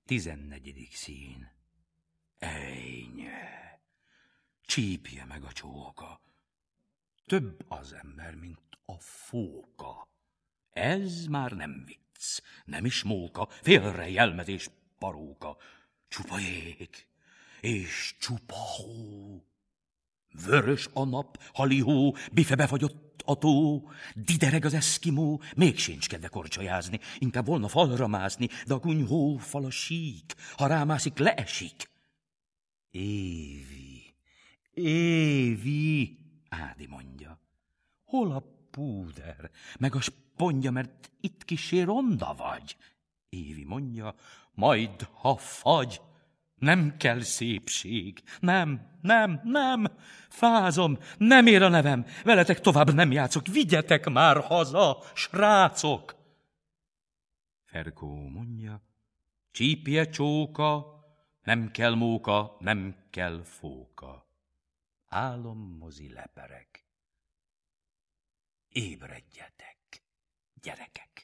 14. szín. Ejnye, csípje meg a csóka. Több az ember, mint a fóka. Ez már nem vicc, nem is móka, félre jelmezés paróka. Csupa jég, és csupa hó. Vörös a nap, halihó, bife befagyott a tó, didereg az eszkimó, még sincs kedve korcsolyázni, inkább volna falra mászni, de a kunyhó fal a sík, ha rámászik, leesik. Évi, Évi, Ádi mondja, hol a púder, meg a spondja, mert itt kissé ronda vagy. Évi mondja, majd ha fagy, nem kell szépség, nem, fázom, nem ér a nevem, veletek tovább nem játszok, vigyetek már haza, srácok. Ferkó mondja, csípje csóka, nem kell móka, nem kell fóka. Álommozi lepereg. Ébredjetek, gyerekek!